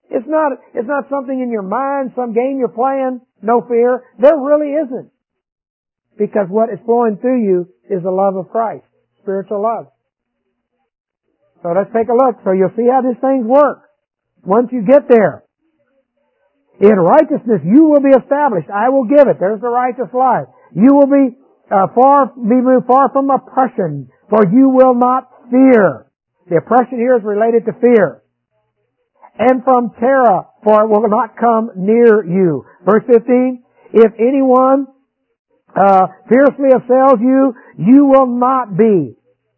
It's not something in your mind, some game you're playing, no fear. There really isn't. Because what is flowing through you is the love of Christ, spiritual love. So let's take a look so you'll see how these things work. Once you get there, in righteousness you will be established. I will give it. There's the righteous life. You will be moved far from oppression, for you will not fear. The oppression here is related to fear. And from terror, for it will not come near you. Verse 15, if anyone fiercely assails you, you will not be.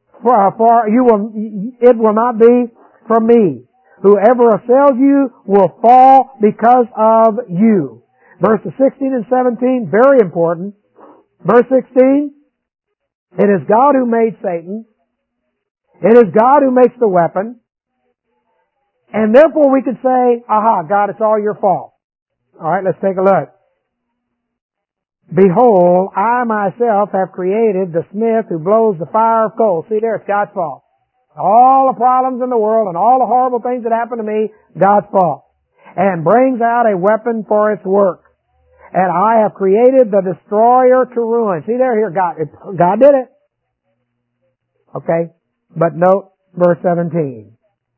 It will not be from me. Whoever assails you will fall because of you. Verses 16 and 17, very important. Verse 16, it is God who made Satan. It is God who makes the weapon. And therefore we can say, aha, God, it's all your fault. Alright, let's take a look. Behold, I myself have created the smith who blows the fire of coals. See there, it's God's fault. All the problems in the world and all the horrible things that happen to me, God's fault. And brings out a weapon for its work. And I have created the destroyer to ruin. See there, here, God did it. Okay? But note verse 17.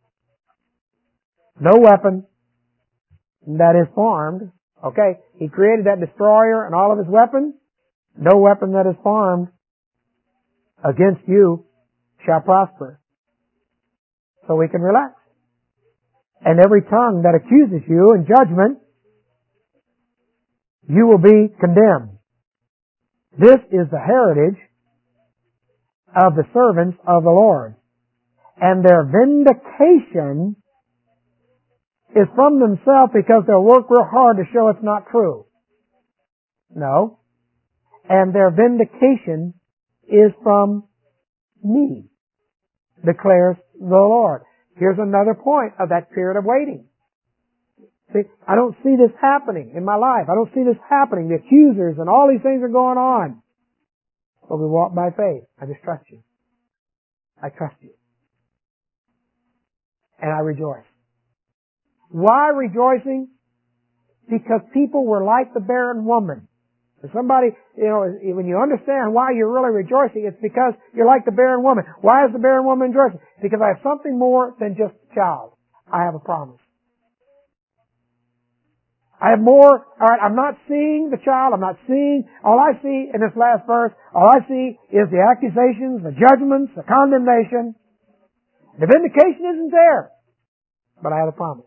No weapon that is formed. Okay? He created that destroyer and all of his weapons. No weapon that is formed against you shall prosper. So we can relax. And every tongue that accuses you in judgment, you will be condemned. This is the heritage of the servants of the Lord. And their vindication is from themselves because they'll work real hard to show it's not true. No. And their vindication is from me, declares the Lord. Here's another point of that period of waiting. See, I don't see this happening in my life. I don't see this happening. The accusers and all these things are going on. But we walk by faith. I just trust you. I trust you. And I rejoice. Why rejoicing? Because people were like the barren woman. If somebody, when you understand why you're really rejoicing, it's because you're like the barren woman. Why is the barren woman rejoicing? Because I have something more than just a child. I have a promise. I have more, alright, I'm not seeing the child, all I see in this last verse, all I see is the accusations, the judgments, the condemnation. The vindication isn't there. But I have a promise.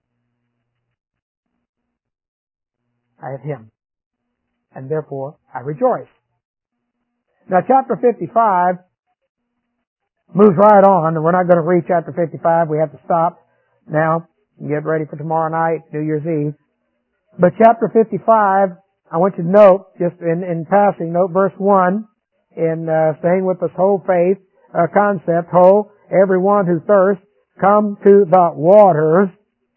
I have Him. And therefore, I rejoice. Now chapter 55 moves right on, and we're not going to read chapter 55. We have to stop now and get ready for tomorrow night, New Year's Eve. But chapter 55, I want you to note, just in passing, note verse 1, in staying with this whole faith concept, everyone who thirsts, come to the waters,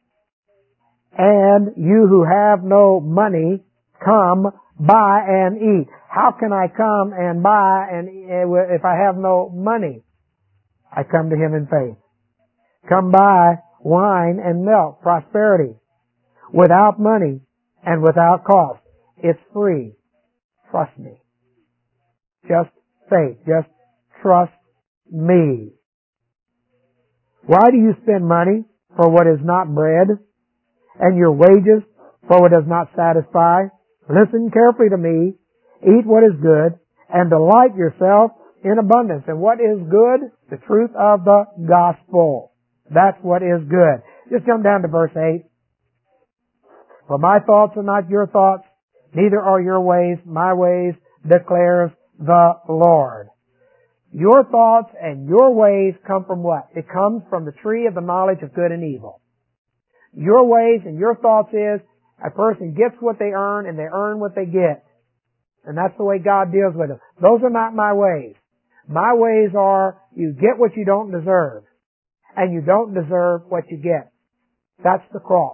and you who have no money, come, buy and eat. How can I come and buy and if I have no money? I come to Him in faith. Come buy wine and milk, prosperity, without money and without cost. It's free. Trust me. Just faith. Just trust me. Why do you spend money for what is not bread, and your wages for what does not satisfy? Listen carefully to me. Eat what is good, and delight yourself in abundance. And what is good? The truth of the gospel. That's what is good. Just jump down to verse 8. For my thoughts are not your thoughts, neither are your ways my ways, declares the Lord. Your thoughts and your ways come from what? It comes from the tree of the knowledge of good and evil. Your ways and your thoughts is a person gets what they earn and they earn what they get. And that's the way God deals with them. Those are not my ways. My ways are you get what you don't deserve. And you don't deserve what you get. That's the cross.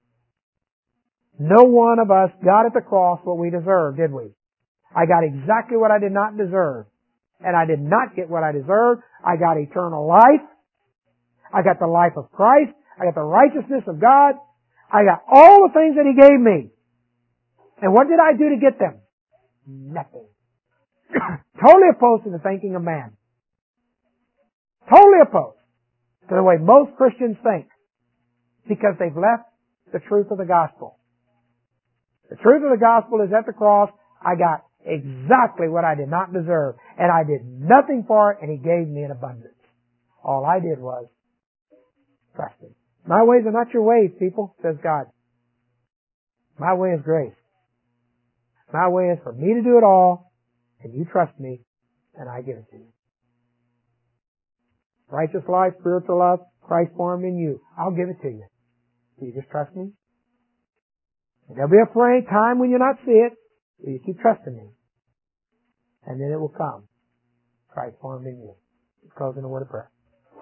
No one of us got at the cross what we deserved, did we? I got exactly what I did not deserve. And I did not get what I deserved. I got eternal life. I got the life of Christ. I got the righteousness of God. I got all the things that He gave me. And what did I do to get them? Nothing. Totally opposed to the thinking of man. Totally opposed to the way most Christians think. Because they've left the truth of the gospel. The truth of the gospel is at the cross, I got exactly what I did not deserve. And I did nothing for it, and He gave me in abundance. All I did was trust Him. My ways are not your ways, people, says God. My way is grace. My way is for me to do it all, and you trust me, and I give it to you. Righteous life, spiritual life, Christ formed in you. I'll give it to you. Do you just trust me? And there'll be a time when you'll not see it, but you keep trusting me. And then it will come. Christ formed in you. Let's close in a word of prayer.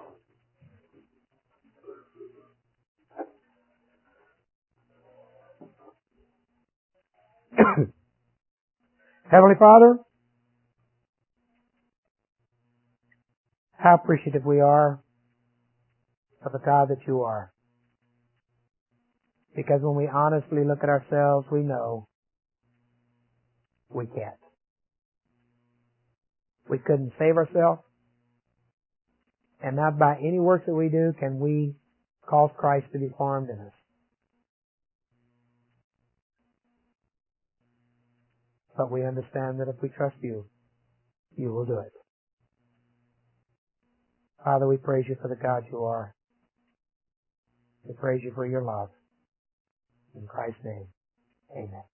Heavenly Father, how appreciative we are of the God that you are. Because when we honestly look at ourselves, we know we can't. We couldn't save ourselves. And not by any works that we do can we cause Christ to be formed in us. But we understand that if we trust you, you will do it. Father, we praise you for the God you are. We praise you for your love. In Christ's name, amen.